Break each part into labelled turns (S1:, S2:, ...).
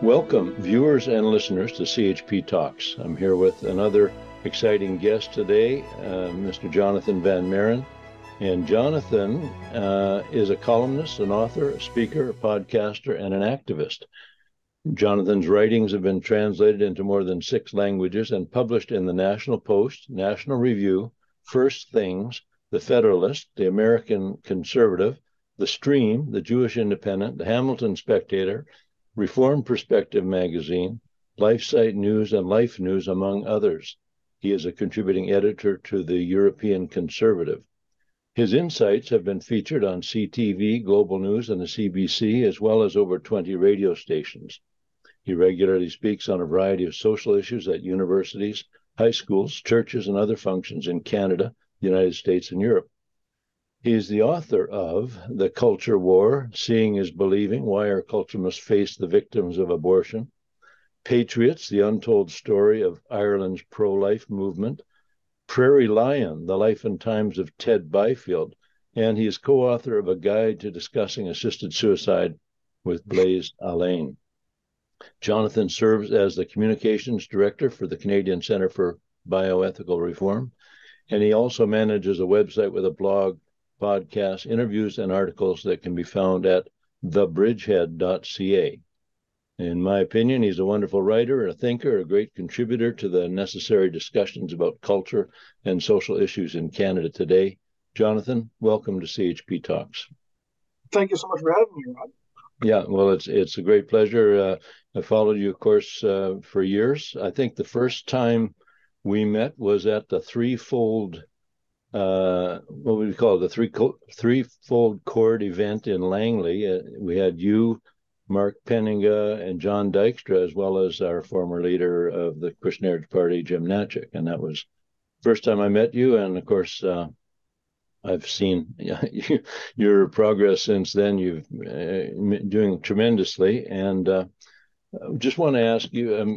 S1: Welcome, viewers and listeners, to CHP Talks. I'm here with another exciting guest today, Mr. Jonathan Van Maren. And Jonathan is a columnist, an author, a speaker, a podcaster, and an activist. Jonathan's writings have been translated into more than 6 languages and published in the National Post, National Review, First Things, The Federalist, The American Conservative, The Stream, The Jewish Independent, The Hamilton Spectator, Reform Perspective Magazine, LifeSite News, and Life News, among others. He is a contributing editor to the European Conservative. His insights have been featured on CTV, Global News, and the CBC, as well as over 20 radio stations. He regularly speaks on a variety of social issues at universities, high schools, churches, and other functions in Canada, the United States, and Europe. He is the author of The Culture War, Seeing is Believing, Why Our Culture Must Face the Victims of Abortion, Patriots, The Untold Story of Ireland's Pro-Life Movement, Prairie Lion, The Life and Times of Ted Byfield, and he is co-author of a guide to discussing assisted suicide with Blaise Alleyne. Jonathan serves as the communications director for the Canadian Centre for Bioethical Reform, and he also manages a website with a blog, podcasts, interviews, and articles that can be found at thebridgehead.ca. In my opinion, he's a wonderful writer, a thinker, a great contributor to the necessary discussions about culture and social issues in Canada today. Jonathan, welcome to CHP Talks.
S2: Thank you so much for having me, Rod.
S1: Yeah, well, it's a great pleasure. I followed you, of course, for years. I think the first time we met was at the threefold what would we call it, the threefold chord event in Langley. We had you, Mark Penninga, and John Dykstra, as well as our former leader of the Christian Heritage Party, Jim Natchik. And that was the first time I met you. And of course, I've seen your progress since then. You've doing tremendously. And just want to ask you,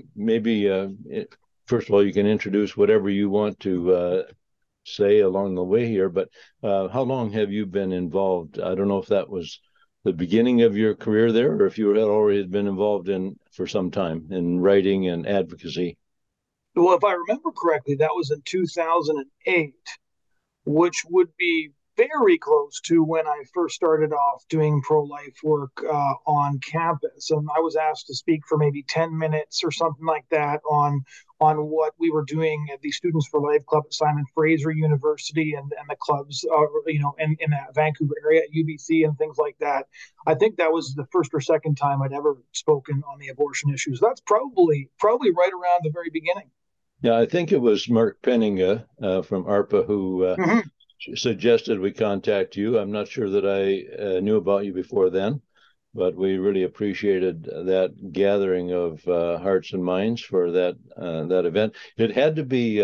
S1: first of all, you can introduce whatever you want to say along the way here, but how long have you been involved? I don't know if that was the beginning of your career there, or if you had already been involved for some time in writing and advocacy.
S2: Well, if I remember correctly, that was in 2008, which would be very close to when I first started off doing pro-life work on campus. And I was asked to speak for maybe 10 minutes or something like that on what we were doing at the Students for Life Club at Simon Fraser University and the clubs, in that Vancouver area at UBC and things like that. I think that was the first or second time I'd ever spoken on the abortion issues. That's probably right around the very beginning.
S1: Yeah, I think it was Mark Penninga from ARPA who suggested we contact you. I'm not sure that I knew about you before then, but we really appreciated that gathering of hearts and minds for that event. It had to be,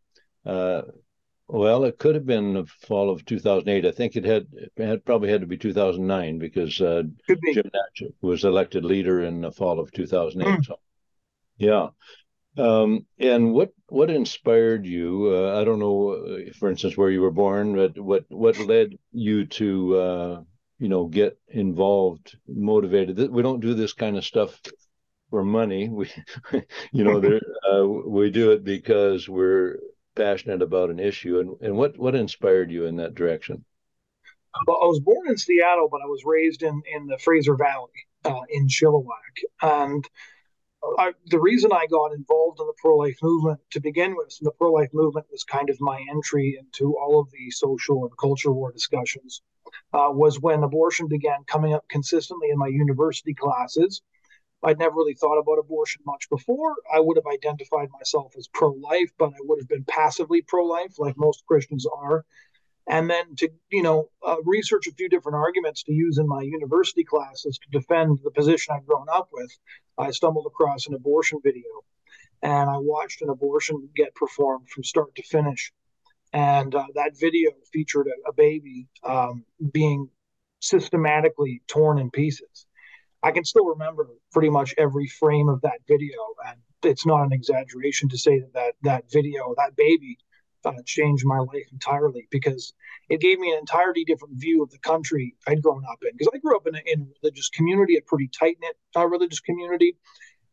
S1: it could have been the fall of 2008. I think it probably had to be 2009 because Jim Natchik was elected leader in the fall of 2008. So, yeah. And what inspired you? I don't know, for instance, where you were born, but what led you to get involved, motivated? We don't do this kind of stuff for money. We we do it because we're passionate about an issue. And what inspired you in that direction?
S2: Well, I was born in Seattle, but I was raised in the Fraser Valley in Chilliwack, and the reason I got involved in the pro-life movement to begin with, and the pro-life movement was kind of my entry into all of the social and culture war discussions, was when abortion began coming up consistently in my university classes. I'd never really thought about abortion much before. I would have identified myself as pro-life, but I would have been passively pro-life, like most Christians are. And then to research a few different arguments to use in my university classes to defend the position I'd grown up with, I stumbled across an abortion video, and I watched an abortion get performed from start to finish. And that video featured a baby being systematically torn in pieces. I can still remember pretty much every frame of that video, and it's not an exaggeration to say that video, that baby, changed my life entirely, because it gave me an entirely different view of the country I'd grown up in. Because I grew up in a religious community, a pretty tight-knit religious community.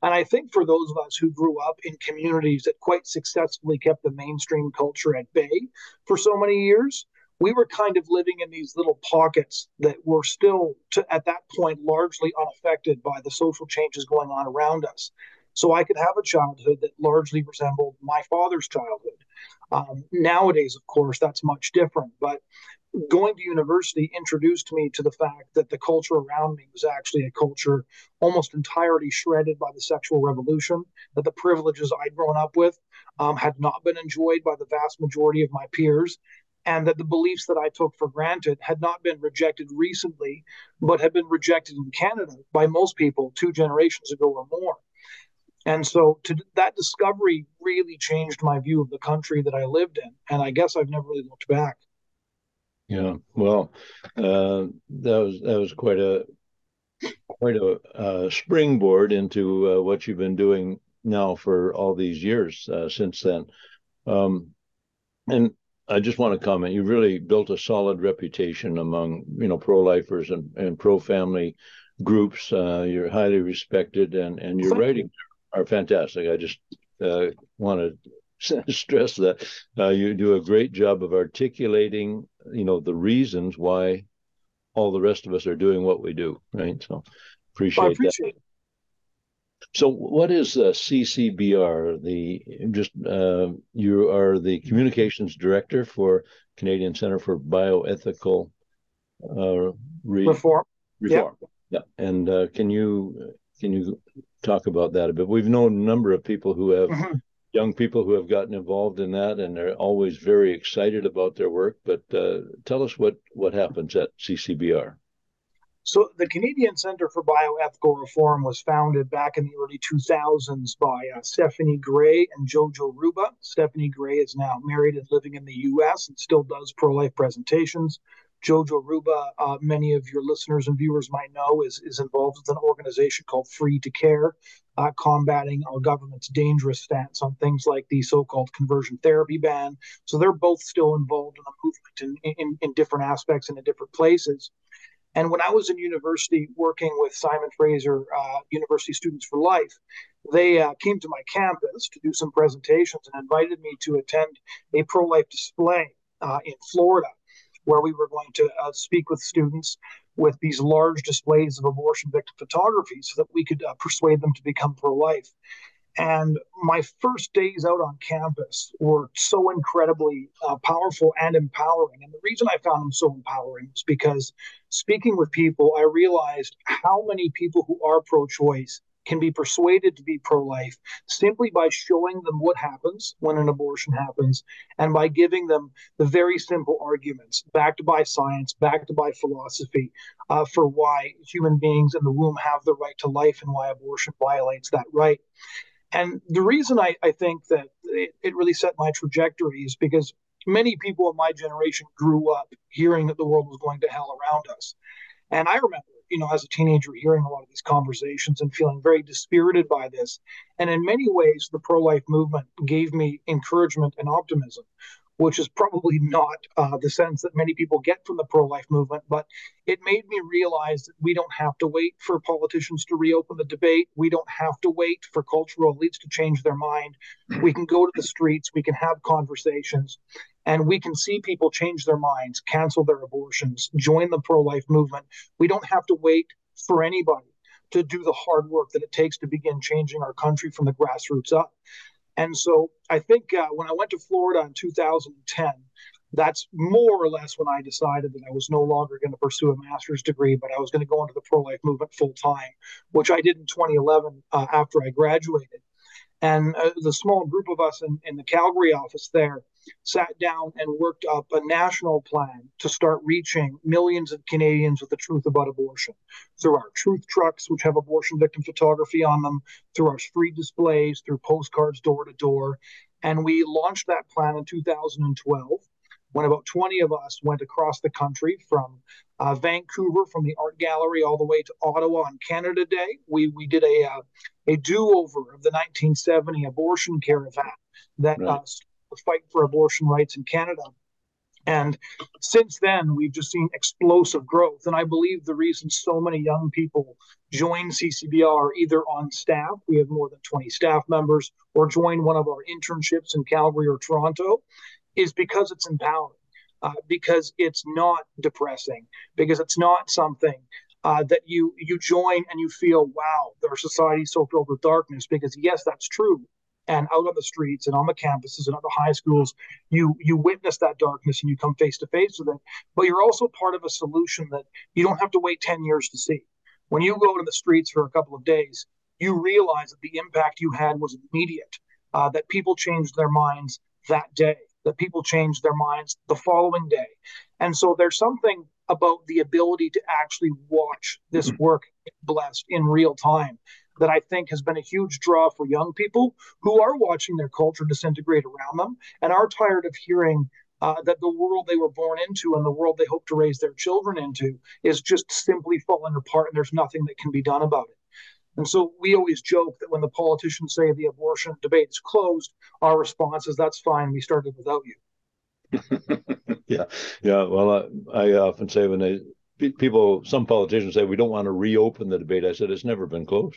S2: And I think for those of us who grew up in communities that quite successfully kept the mainstream culture at bay for so many years, we were kind of living in these little pockets that were still, at that point, largely unaffected by the social changes going on around us. So I could have a childhood that largely resembled my father's childhood. Nowadays, of course, that's much different. But going to university introduced me to the fact that the culture around me was actually a culture almost entirely shredded by the sexual revolution, that the privileges I'd grown up with had not been enjoyed by the vast majority of my peers, and that the beliefs that I took for granted had not been rejected recently, but had been rejected in Canada by most people 2 generations ago or more. And so that discovery really changed my view of the country that I lived in. And I guess I've never really looked back.
S1: Yeah, well, that was quite a springboard into what you've been doing now for all these years since then. And I just want to comment, you've really built a solid reputation among, pro-lifers and pro-family groups. You're highly respected, and your writings are fantastic. I just want to stress that you do a great job of articulating, the reasons why all the rest of us are doing what we do, right? So
S2: I
S1: appreciate that.
S2: appreciate it.
S1: So what is CCBR? You are the communications director for Canadian Center for Bioethical
S2: Reform.
S1: Reform. Yeah. And can you talk about that a bit? We've known a number of people who have young people who have gotten involved in that, and they're always very excited about their work. But tell us what happens at CCBR.
S2: So the Canadian Centre for Bioethical Reform was founded back in the early 2000s by Stephanie Gray and Jojo Ruba. Stephanie Gray is now married and living in the U.S. and still does pro-life presentations. Jojo Ruba, many of your listeners and viewers might know, is involved with an organization called Free to Care, combating our government's dangerous stance on things like the so-called conversion therapy ban. So they're both still involved in the movement in different aspects and in different places. And when I was in university working with Simon Fraser University Students for Life, they came to my campus to do some presentations and invited me to attend a pro-life display in Florida, where we were going to speak with students with these large displays of abortion victim photography so that we could persuade them to become pro-life. And my first days out on campus were so incredibly powerful and empowering. And the reason I found them so empowering is because speaking with people, I realized how many people who are pro-choice can be persuaded to be pro-life simply by showing them what happens when an abortion happens and by giving them the very simple arguments backed by science, backed by philosophy, for why human beings in the womb have the right to life and why abortion violates that right. And the reason I think that it really set my trajectory is because many people of my generation grew up hearing that the world was going to hell around us. And I remember, as a teenager, hearing a lot of these conversations and feeling very dispirited by this. And in many ways, the pro-life movement gave me encouragement and optimism, which is probably not the sense that many people get from the pro-life movement, but it made me realize that we don't have to wait for politicians to reopen the debate. We don't have to wait for cultural elites to change their mind. We can go to the streets, we can have conversations, and we can see people change their minds, cancel their abortions, join the pro-life movement. We don't have to wait for anybody to do the hard work that it takes to begin changing our country from the grassroots up. And so I think when I went to Florida in 2010, that's more or less when I decided that I was no longer going to pursue a master's degree, but I was going to go into the pro-life movement full time, which I did in 2011 after I graduated. And the small group of us in the Calgary office there sat down and worked up a national plan to start reaching millions of Canadians with the truth about abortion through our truth trucks, which have abortion victim photography on them, through our street displays, through postcards door to door. And we launched that plan in 2012 when about 20 of us went across the country from Vancouver, from the art gallery, all the way to Ottawa on Canada Day. We did a do-over of the 1970 abortion caravan that
S1: Right.
S2: fight for abortion rights in Canada. And since then, we've just seen explosive growth. And I believe the reason so many young people join CCBR either on staff, we have more than 20 staff members, or join one of our internships in Calgary or Toronto, is because it's empowering, because it's not depressing, because it's not something that you join and you feel, wow, our society is so filled with darkness. Because yes, that's true. And out on the streets and on the campuses and at the high schools, you witness that darkness and you come face to face with it. But you're also part of a solution that you don't have to wait 10 years to see. When you go to the streets for a couple of days, you realize that the impact you had was immediate, that people changed their minds that day, that people changed their minds the following day. And so there's something about the ability to actually watch this work blessed in real time that I think has been a huge draw for young people who are watching their culture disintegrate around them and are tired of hearing that the world they were born into and the world they hope to raise their children into is just simply falling apart and there's nothing that can be done about it. And so we always joke that when the politicians say the abortion debate is closed, our response is, that's fine, we started without you.
S1: Yeah, yeah. Well, I often say when some politicians say we don't want to reopen the debate. I said it's never been closed.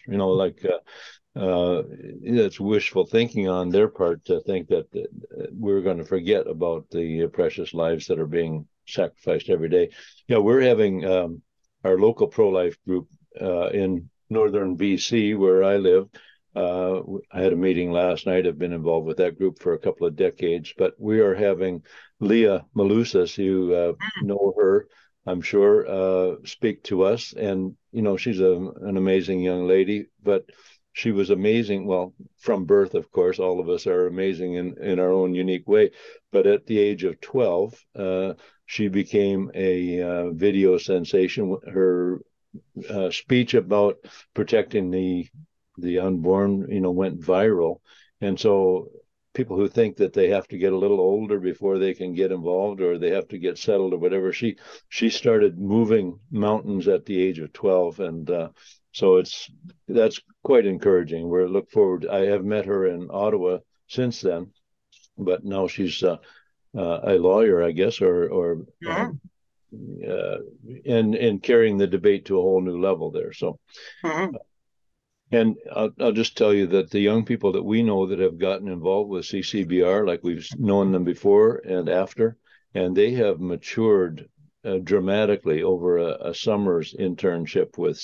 S1: It's wishful thinking on their part to think that we're going to forget about the precious lives that are being sacrificed every day. Yeah, we're having our local pro-life group in northern BC, where I live. I had a meeting last night. I've been involved with that group for a couple of decades, but we are having Leah Malusas, you know her, I'm sure, speak to us. And, she's an amazing young lady, but she was amazing. Well, from birth, of course, all of us are amazing in our own unique way. But at the age of 12, she became a video sensation. Her speech about protecting the unborn, went viral. And so people who think that they have to get a little older before they can get involved or they have to get settled or whatever, she started moving mountains at the age of 12. And so that's quite encouraging. We look forward. I have met her in Ottawa since then, but now she's a lawyer, I guess, or and carrying the debate to a whole new level there. So and I'll just tell you that the young people that we know that have gotten involved with CCBR, like we've known them before and after, and they have matured dramatically over a summer's internship with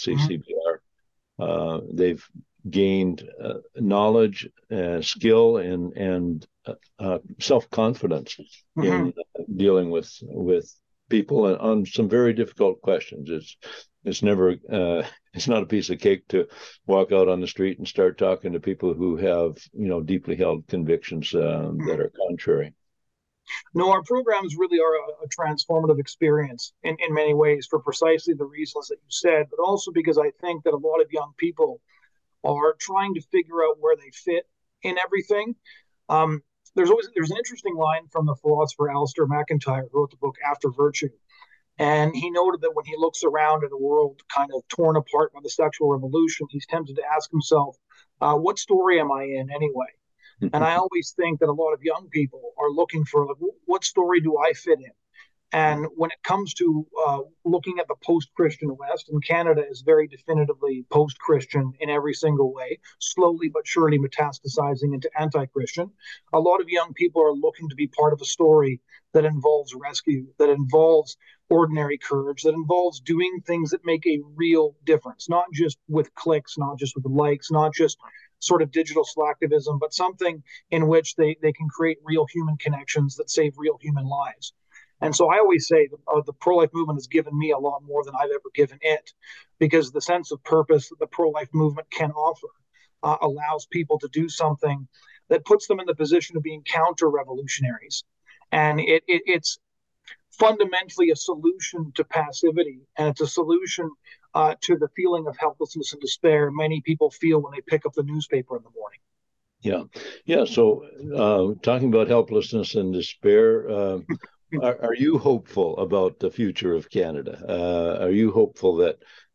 S1: CCBR. They've gained knowledge, skill, and self-confidence in dealing with people on some very difficult questions. It's never it's not a piece of cake to walk out on the street and start talking to people who have deeply held convictions that are contrary.
S2: No, our programs really are a transformative experience in many ways for precisely the reasons that you said, but also because I think that a lot of young people are trying to figure out where they fit in everything. There's an interesting line from the philosopher Alistair MacIntyre, who wrote the book After Virtue. And he noted that when he looks around at a world kind of torn apart by the sexual revolution, he's tempted to ask himself, what story am I in anyway? And I always think that a lot of young people are looking for, like, what story do I fit in? And when it comes to looking at the post-Christian West, and Canada is very definitively post-Christian in every single way, slowly but surely metastasizing into anti-Christian, a lot of young people are looking to be part of a story that involves rescue, that involves ordinary courage, that involves doing things that make a real difference, not just with clicks, not just with likes, not just sort of digital slacktivism, but something in which they can create real human connections that save real human lives. And so I always say the pro-life movement has given me a lot more than I've ever given it, because the sense of purpose that the pro-life movement can offer allows people to do something that puts them in the position of being counter-revolutionaries. And it's fundamentally a solution to passivity, and it's a solution to the feeling of helplessness and despair many people feel when they pick up the newspaper in the morning.
S1: Yeah. So talking about helplessness and despair, are you hopeful about the future of Canada? Are you hopeful that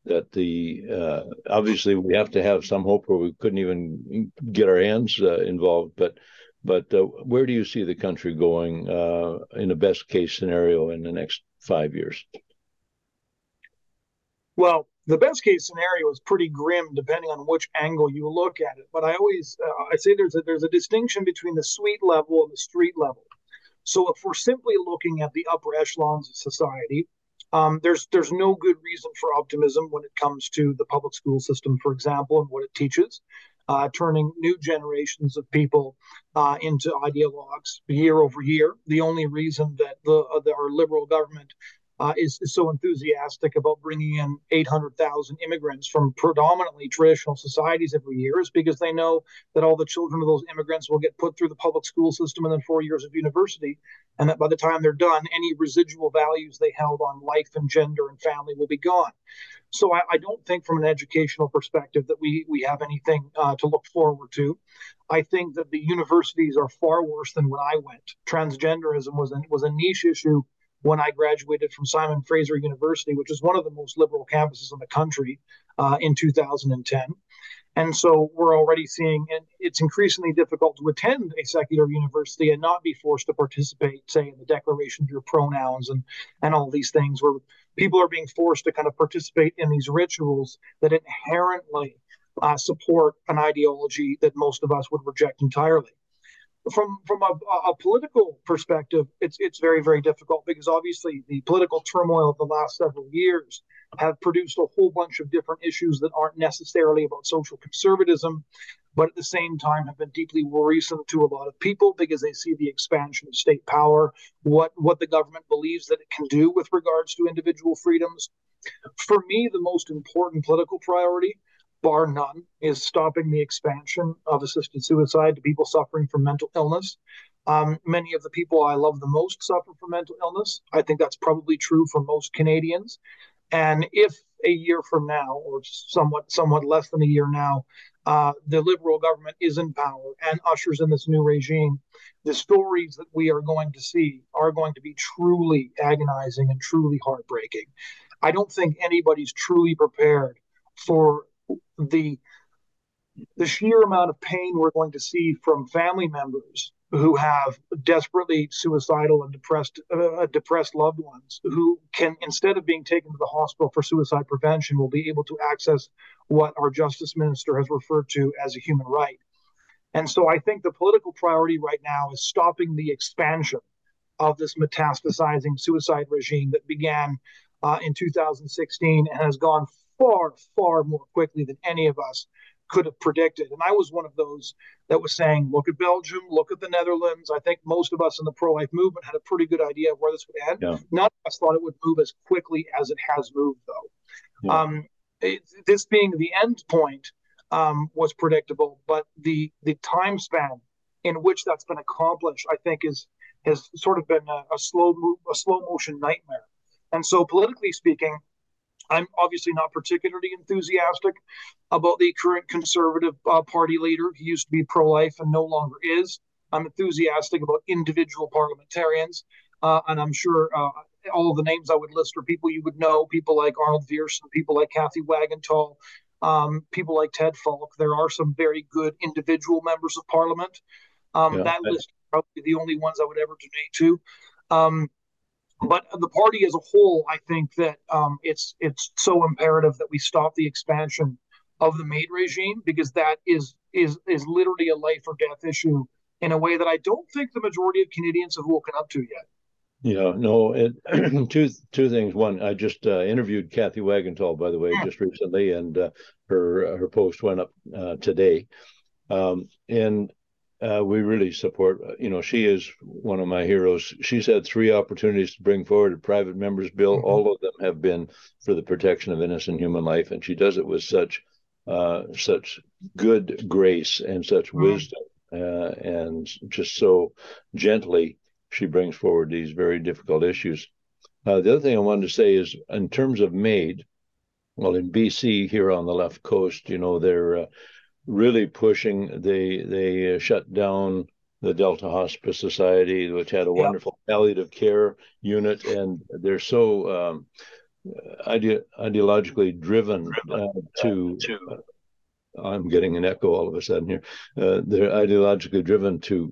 S1: the obviously we have to have some hope, or we couldn't even get our hands involved, but But where do you see the country going in a best case scenario in the next 5 years?
S2: Well, the best case scenario is pretty grim depending on which angle you look at it. But I always I say there's a distinction between the suite level and the street level. So if we're simply looking at the upper echelons of society, there's no good reason for optimism when it comes to the public school system, for example, and what it teaches, turning new generations of people into ideologues year over year. The only reason that our liberal government is so enthusiastic about bringing in 800,000 immigrants from predominantly traditional societies every year is because they know that all the children of those immigrants will get put through the public school system and then 4 years of university, and that by the time they're done, any residual values they held on life and gender and family will be gone. So I don't think from an educational perspective that we have anything to look forward to. I think that the universities are far worse than when I went. Transgenderism was a niche issue when I graduated from Simon Fraser University, which is one of the most liberal campuses in the country, in 2010. And so we're already seeing, and it's increasingly difficult to attend a secular university and not be forced to participate, say, in the declaration of your pronouns and all these things, where people are being forced to kind of participate in these rituals that inherently support an ideology that most of us would reject entirely. From a political perspective, it's very, very difficult because obviously the political turmoil of the last several years have produced a whole bunch of different issues that aren't necessarily about social conservatism, but at the same time have been deeply worrisome to a lot of people because they see the expansion of state power, what the government believes that it can do with regards to individual freedoms. For me, the most important political priority, bar none, is stopping the expansion of assisted suicide to people suffering from mental illness. Many of the people I love the most suffer from mental illness. I think that's probably true for most Canadians. And if a year from now, or somewhat less than a year now, the Liberal government is in power and ushers in this new regime, the stories that we are going to see are going to be truly agonizing and truly heartbreaking. I don't think anybody's truly prepared for the the sheer amount of pain we're going to see from family members who have desperately suicidal and depressed loved ones who can, instead of being taken to the hospital for suicide prevention, will be able to access what our justice minister has referred to as a human right. And so I think the political priority right now is stopping the expansion of this metastasizing suicide regime that began in 2016 and has gone far, far more quickly than any of us could have predicted. And I was one of those that was saying, look at Belgium, look at the Netherlands. I think most of us in the pro-life movement had a pretty good idea of where this would end. Yeah. None of us thought it would move as quickly as it has moved, though. Yeah. This being the end point was predictable, but the time span in which that's been accomplished, I think, has sort of been a slow motion nightmare. And so, politically speaking, I'm obviously not particularly enthusiastic about the current Conservative Party leader. He used to be pro-life and no longer is. I'm enthusiastic about individual parliamentarians, and I'm sure all of the names I would list are people you would know, people like Arnold Viersen, people like Kathy Wagenthal, people like Ted Falk. There are some very good individual members of Parliament. That list is probably the only ones I would ever donate to. But the party as a whole, I think that it's so imperative that we stop the expansion of the MAID regime, because that is literally a life or death issue in a way that I don't think the majority of Canadians have woken up to yet.
S1: Yeah, no, two things. One, I just interviewed Kathy Wagenthal, by the way, just recently, and her post went up today. And we really support, she is one of my heroes. She's had 3 opportunities to bring forward a private member's bill. Mm-hmm. All of them have been for the protection of innocent human life. And she does it with such good grace and such wisdom, and just so gently she brings forward these very difficult issues. The other thing I wanted to say is, in terms of MAID, well, in BC here on the left coast, they're really pushing. They shut down the Delta Hospice Society, which had a wonderful palliative care unit, and they're so ideologically driven to I'm getting an echo all of a sudden here. They're ideologically driven to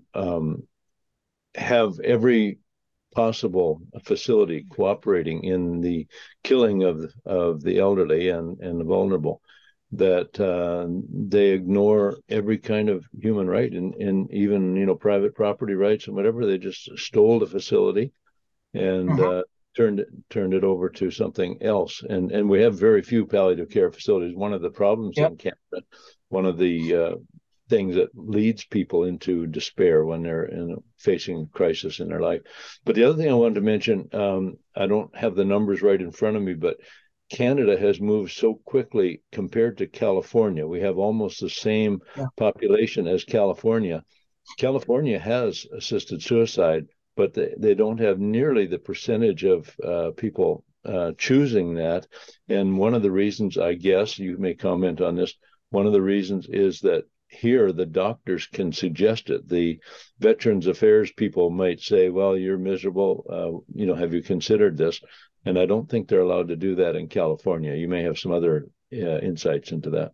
S1: have every possible facility cooperating in the killing of the elderly and the vulnerable, that they ignore every kind of human right, and even private property rights and whatever. They just stole the facility and turned it over to something else. And we have very few palliative care facilities. One of the problems in Canada, one of the things that leads people into despair when they're facing crisis in their life. But the other thing I wanted to mention, I don't have the numbers right in front of me, but Canada has moved so quickly compared to California. We have almost the same population as California. California has assisted suicide, but they don't have nearly the percentage of people choosing that. And one of the reasons, I guess, you may comment on this, one of the reasons is that here the doctors can suggest it. The Veterans Affairs people might say, well, you're miserable, have you considered this? And I don't think they're allowed to do that in California. You may have some other insights into that.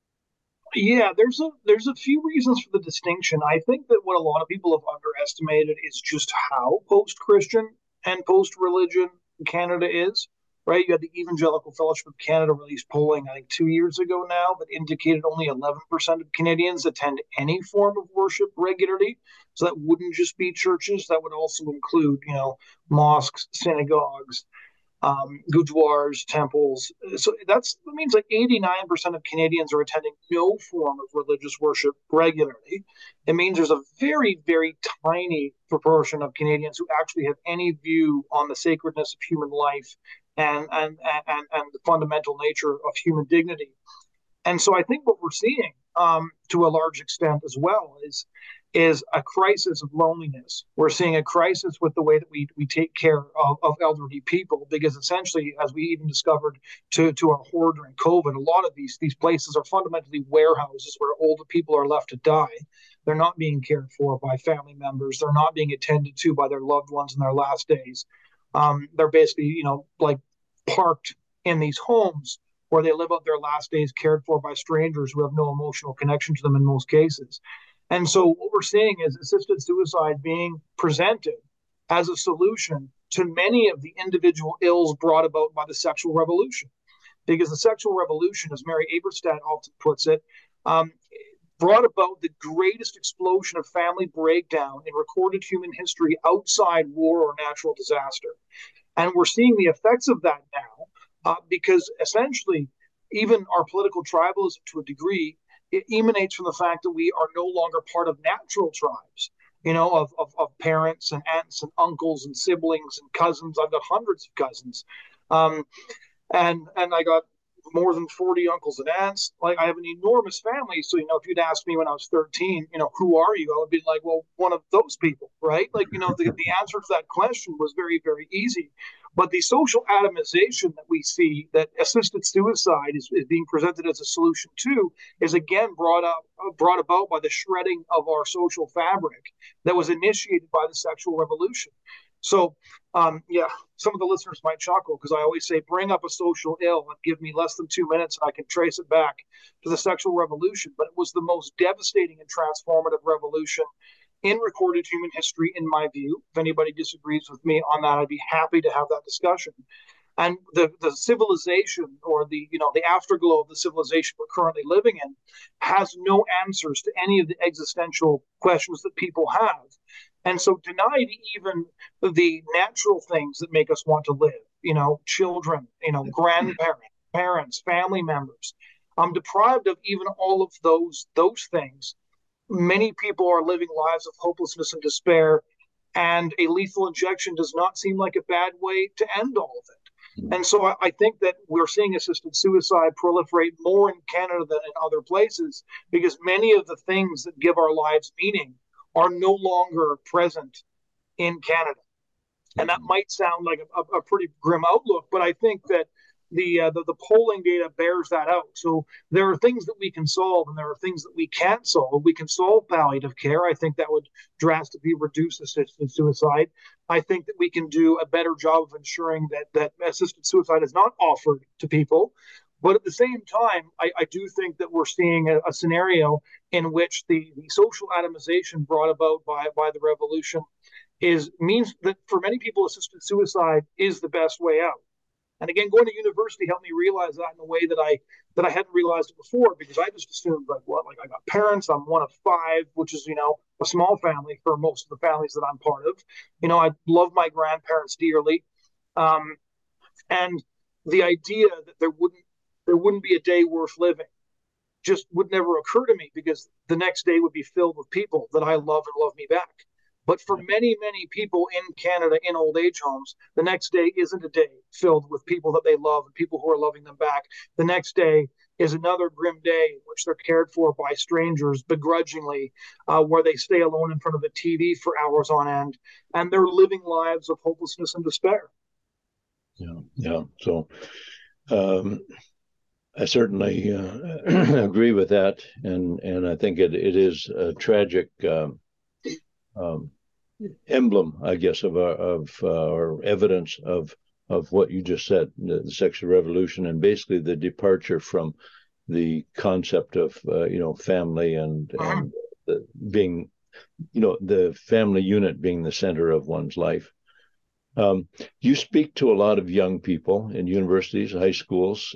S2: Yeah, there's a few reasons for the distinction. I think that what a lot of people have underestimated is just how post-Christian and post-religion Canada is. Right, you had the Evangelical Fellowship of Canada released polling, I think 2 years ago now, that indicated only 11% of Canadians attend any form of worship regularly. So that wouldn't just be churches; that would also include, mosques, synagogues, gurdwaras, temples. So that means like 89% of Canadians are attending no form of religious worship regularly. It means there's a very, very tiny proportion of Canadians who actually have any view on the sacredness of human life and the fundamental nature of human dignity. And so I think what we're seeing to a large extent as well is a crisis of loneliness. We're seeing a crisis with the way that we take care of elderly people, because essentially, as we even discovered to our horror during COVID, a lot of these places are fundamentally warehouses where older people are left to die. They're not being cared for by family members. They're not being attended to by their loved ones in their last days. They're basically, like parked in these homes where they live out their last days cared for by strangers who have no emotional connection to them in most cases. And so what we're seeing is assisted suicide being presented as a solution to many of the individual ills brought about by the sexual revolution. Because the sexual revolution, as Mary Eberstadt often puts it, brought about the greatest explosion of family breakdown in recorded human history outside war or natural disaster. And we're seeing the effects of that now because essentially even our political tribalism to a degree, it emanates from the fact that we are no longer part of natural tribes, of parents and aunts and uncles and siblings and cousins. I've got hundreds of cousins. And I got more than 40 uncles and aunts. Like, I have an enormous family. So, if you'd asked me when I was 13, who are you? I would be like, well, one of those people, right? Like, the answer to that question was very, very easy. But the social atomization that we see that assisted suicide is being presented as a solution to is again brought about by the shredding of our social fabric that was initiated by the sexual revolution. So, some of the listeners might chuckle because I always say, bring up a social ill and give me less than 2 minutes and I can trace it back to the sexual revolution. But it was the most devastating and transformative revolution in recorded human history, in my view. If anybody disagrees with me on that, I'd be happy to have that discussion. And the civilization, or the afterglow of the civilization we're currently living in, has no answers to any of the existential questions that people have. And so denied even the natural things that make us want to live, children, grandparents, parents, family members, deprived of even all of those things. Many people are living lives of hopelessness and despair, and a lethal injection does not seem like a bad way to end all of it. And so I think that we're seeing assisted suicide proliferate more in Canada than in other places, because many of the things that give our lives meaning are no longer present in Canada. And that might sound like a pretty grim outlook, but I think that the polling data bears that out. So there are things that we can solve and there are things that we can't solve. We can solve palliative care. I think that would drastically reduce assisted suicide. I think that we can do a better job of ensuring that assisted suicide is not offered to people. But at the same time, I do think that we're seeing a scenario in which the social atomization brought about by the revolution means that for many people, assisted suicide is the best way out. And again, going to university helped me realize that in a way that I hadn't realized it before, because I just assumed like I got parents, I'm one of five, which is a small family for most of the families that I'm part of. I love my grandparents dearly, um, and the idea that there wouldn't be a day worth living just would never occur to me, because the next day would be filled with people that I love and love me back. But for many, many people in Canada in old age homes, the next day isn't a day filled with people that they love and people who are loving them back. The next day is another grim day in which they're cared for by strangers begrudgingly, where they stay alone in front of a TV for hours on end, and they're living lives of hopelessness and despair.
S1: Yeah, yeah. So I certainly agree with that, and I think it is a tragic um, emblem, I guess, or evidence of what you just said, the sexual revolution, and basically the departure from the concept of family and being the family unit being the center of one's life. You speak to a lot of young people in universities, high schools.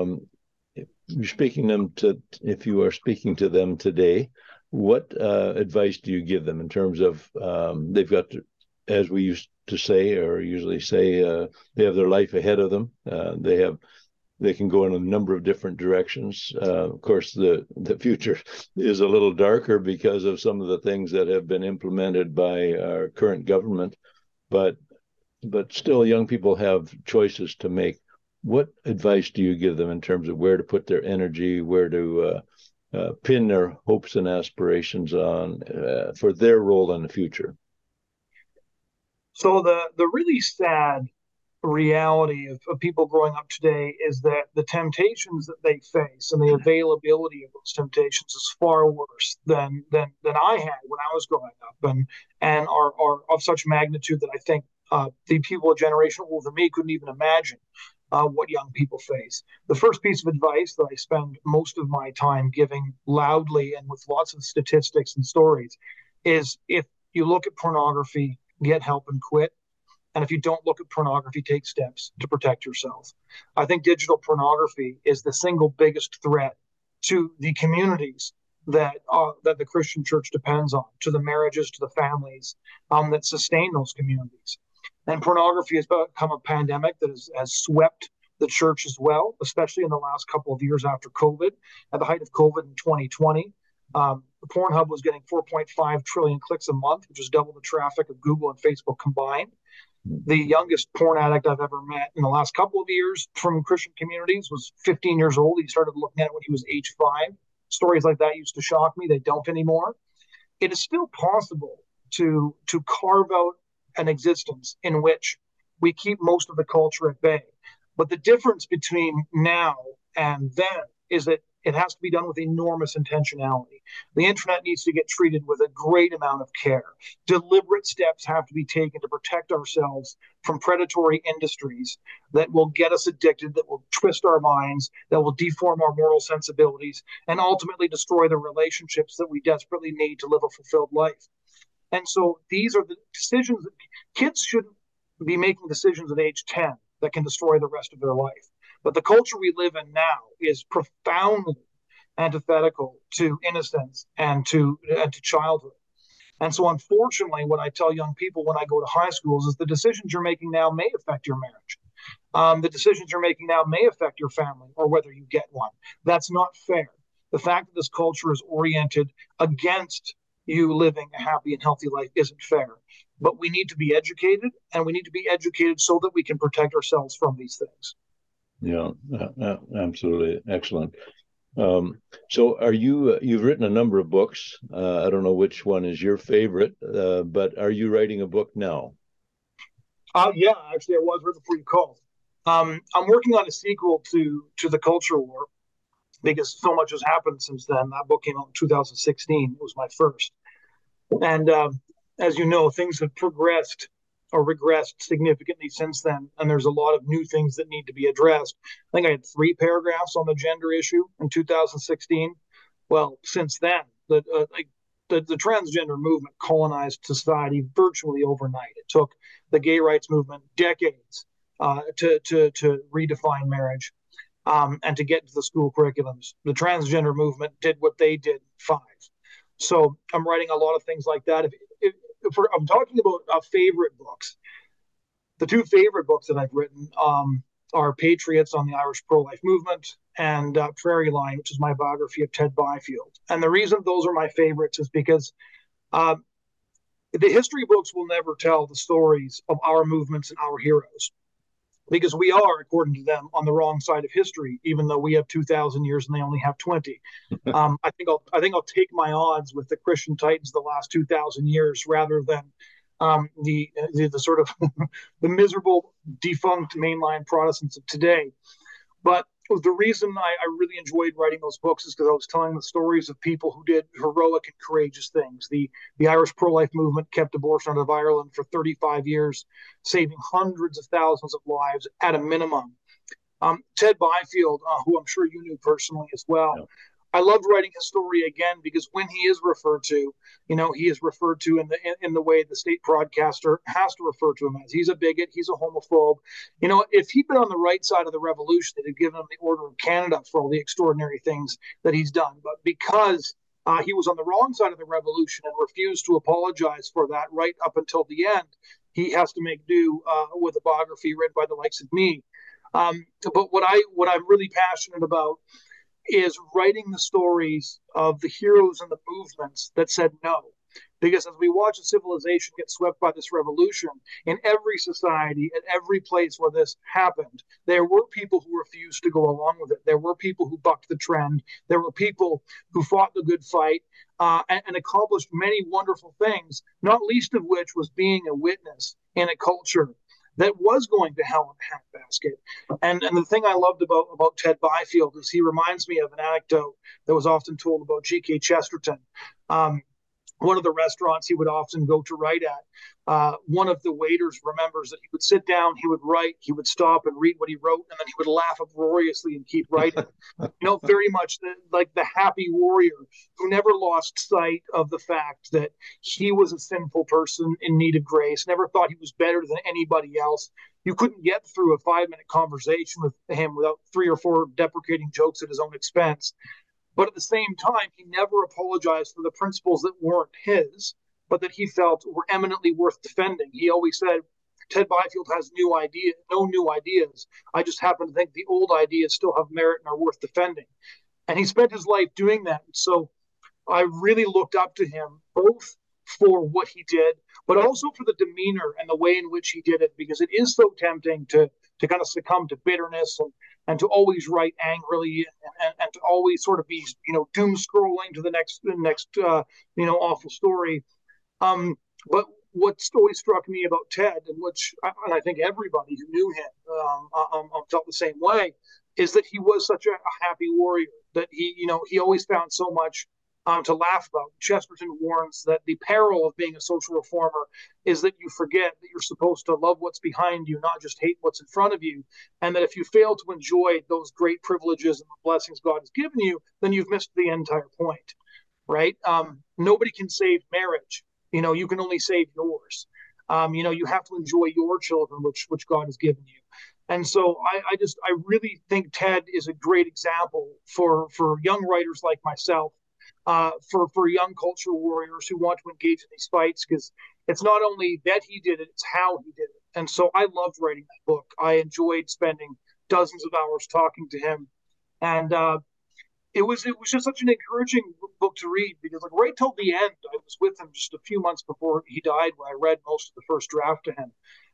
S1: If you are speaking to them today, what advice do you give them in terms of they've got to, as we used to say or usually say, they have their life ahead of them. They can go in a number of different directions. Of course, the future is a little darker because of some of the things that have been implemented by our current government, but still, young people have choices to make. What advice do you give them in terms of where to put their energy, where to pin their hopes and aspirations on for their role in the future?
S2: So the really sad reality of people growing up today is that the temptations that they face and the availability of those temptations is far worse than I had when I was growing up, and are of such magnitude that I think the people a generation older than me couldn't even imagine what young people face. The first piece of advice that I spend most of my time giving loudly and with lots of statistics and stories is, if you look at pornography, get help and quit. And if you don't look at pornography, take steps to protect yourself. I think digital pornography is the single biggest threat to the communities that the Christian church depends on, to the marriages, to the families that sustain those communities. And pornography has become a pandemic that has swept the church as well, especially in the last couple of years after COVID. At the height of COVID in 2020, Pornhub was getting 4.5 trillion clicks a month, which is double the traffic of Google and Facebook combined. The youngest porn addict I've ever met in the last couple of years from Christian communities was 15 years old. He started looking at it when he was age 5. Stories like that used to shock me. They don't anymore. It is still possible to carve out an existence in which we keep most of the culture at bay. But the difference between now and then is that it has to be done with enormous intentionality. The internet needs to get treated with a great amount of care. Deliberate steps have to be taken to protect ourselves from predatory industries that will get us addicted, that will twist our minds, that will deform our moral sensibilities, and ultimately destroy the relationships that we desperately need to live a fulfilled life. And so these are the decisions that kids shouldn't be making decisions at age 10 that can destroy the rest of their life. But the culture we live in now is profoundly antithetical to innocence and to childhood. And so, unfortunately, what I tell young people when I go to high schools is the decisions you're making now may affect your marriage. The decisions you're making now may affect your family or whether you get one. That's not fair. The fact that this culture is oriented against you living a happy and healthy life isn't fair. But we need to be educated, and we need to be educated so that we can protect ourselves from these things.
S1: Yeah, absolutely. Excellent. So you've written a number of books. I don't know which one is your favorite, but are you writing a book now?
S2: Yeah, actually, I was right before you called. I'm working on a sequel to The Culture War, because so much has happened since then. That book came out in 2016. It was my first. And as you know, things have progressed or regressed significantly since then, and there's a lot of new things that need to be addressed. I think I had 3 paragraphs on the gender issue in 2016. Well, since then, the transgender movement colonized society virtually overnight. It took the gay rights movement decades to redefine marriage and to get into the school curriculums. The transgender movement did what they did in 5. So I'm writing a lot of things like that. If I'm talking about favorite books, the 2 favorite books that I've written are Patriots on the Irish pro-life movement and Prairie Line, which is my biography of Ted Byfield. And the reason those are my favorites is because the history books will never tell the stories of our movements and our heroes, because we are, according to them, on the wrong side of history, even though we have 2,000 years and they only have 20. I think I'll take my odds with the Christian Titans the last 2,000 years rather than the sort of the miserable defunct mainline Protestants of today. But the reason I really enjoyed writing those books is because I was telling the stories of people who did heroic and courageous things. The Irish pro-life movement kept abortion out of Ireland for 35 years, saving hundreds of thousands of lives at a minimum. Ted Byfield, who I'm sure you knew personally as well, yeah. I loved writing his story again because when he is referred to, he is referred to in the way the state broadcaster has to refer to him as. He's a bigot. He's a homophobe. If he'd been on the right side of the revolution, they'd have given him the Order of Canada for all the extraordinary things that he's done. But because he was on the wrong side of the revolution and refused to apologize for that right up until the end, he has to make do with a biography written by the likes of me. But what I'm really passionate about is writing the stories of the heroes and the movements that said no. Because as we watch a civilization get swept by this revolution, in every society, at every place where this happened, there were people who refused to go along with it. There were people who bucked the trend. There were people who fought the good fight and accomplished many wonderful things, not least of which was being a witness in a culture that was going to hell in a handbasket. And the thing I loved about Ted Byfield is he reminds me of an anecdote that was often told about G.K. Chesterton. One of the restaurants he would often go to write at, one of the waiters remembers that he would sit down, he would write, he would stop and read what he wrote, and then he would laugh uproariously and keep writing. Very much like the happy warrior who never lost sight of the fact that he was a sinful person in need of grace, never thought he was better than anybody else. You couldn't get through a 5-minute conversation with him without 3 or 4 deprecating jokes at his own expense. But at the same time, he never apologized for the principles that weren't his, but that he felt were eminently worth defending. He always said, Ted Byfield has no new ideas. I just happen to think the old ideas still have merit and are worth defending. And he spent his life doing that. So I really looked up to him, both for what he did, but also for the demeanor and the way in which he did it, because it is so tempting to kind of succumb to bitterness and to always write angrily and to always sort of be, doom scrolling to the next awful story. But what always struck me about Ted, and I think everybody who knew him felt the same way, is that he was such a happy warrior, that he always found so much to laugh about. Chesterton warns that the peril of being a social reformer is that you forget that you're supposed to love what's behind you, not just hate what's in front of you, and that if you fail to enjoy those great privileges and the blessings God has given you, then you've missed the entire point, right? Nobody can save marriage. You can only save yours. You have to enjoy your children, which God has given you. And so I really think Ted is a great example for young writers like myself, for young cultural warriors who want to engage in these fights, because it's not only that he did it, it's how he did it. And so I loved writing that book. I enjoyed spending dozens of hours talking to him. And it was just such an encouraging book to read, because right till the end, I was with him just a few months before he died, where I read most of the first draft to him.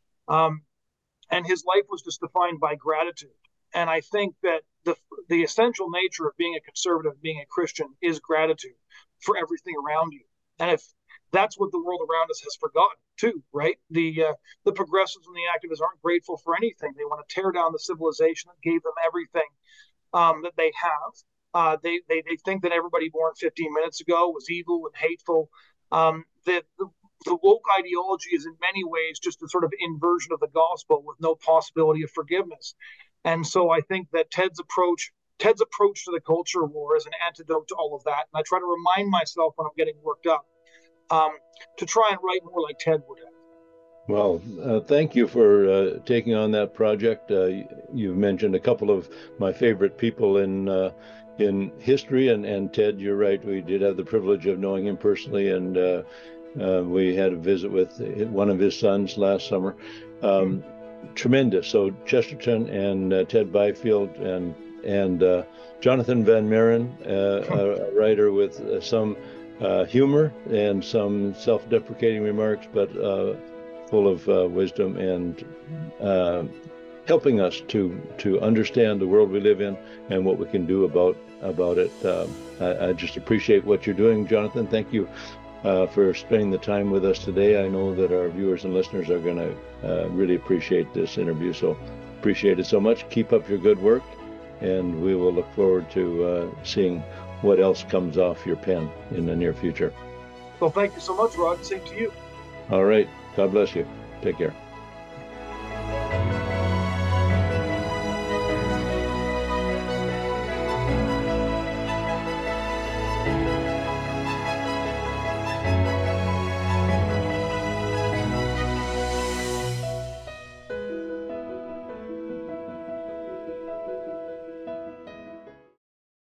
S2: And his life was just defined by gratitude. And I think that the essential nature of being a conservative, being a Christian, is gratitude for everything around you. And if that's what the world around us has forgotten too, right? The progressives and the activists aren't grateful for anything. They want to tear down the civilization that gave them everything that they have. They think that everybody born 15 minutes ago was evil and hateful. the woke ideology is in many ways just a sort of inversion of the gospel with no possibility of forgiveness. And so I think that Ted's approach to the culture war is an antidote to all of that. And I try to remind myself when I'm getting worked up to try and write more like Ted would have.
S1: Well, thank you for taking on that project. You've mentioned a couple of my favorite people in history, and Ted, you're right. We did have the privilege of knowing him personally, and we had a visit with one of his sons last summer. Tremendous. So Chesterton and Ted Byfield and Jonathan Van Maren, a writer with some humor and some self-deprecating remarks, but full of wisdom and helping us to understand the world we live in and what we can do about it. I just appreciate what you're doing, Jonathan. Thank you for spending the time with us today. I know that our viewers and listeners are going to really appreciate this interview, so appreciate it so much. Keep up your good work, and we will look forward to seeing what else comes off your pen in the near future.
S2: Well, thank you so much, Rod. Same to you.
S1: All right. God bless you. Take care.